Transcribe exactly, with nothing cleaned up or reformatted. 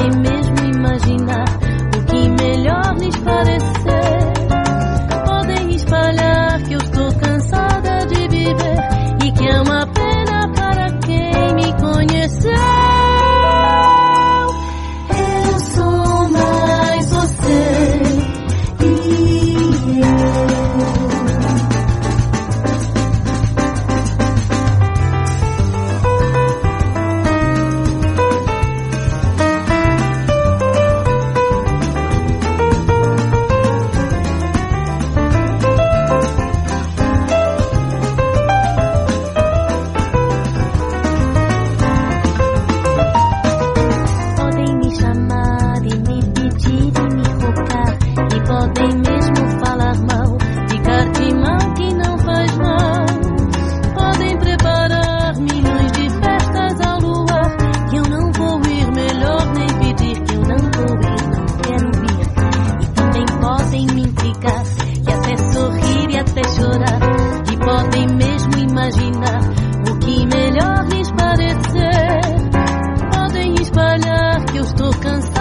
podem mesmo imaginar o que melhor lhes parecer. Podem espalhar que eu estou cansada de viver e que é uma pena para quem me conheceu. Eu sou mais você e eu. Podem mesmo falar mal, ficar-te mal que não faz mal. Podem preparar milhões de festas ao luar, que eu não vou ir, melhor nem pedir, que eu não vou ir, não quero vir. E também podem me intrigar, e até sorrir e até chorar, e podem mesmo imaginar o que melhor lhes parecer. Podem espalhar que eu estou cansada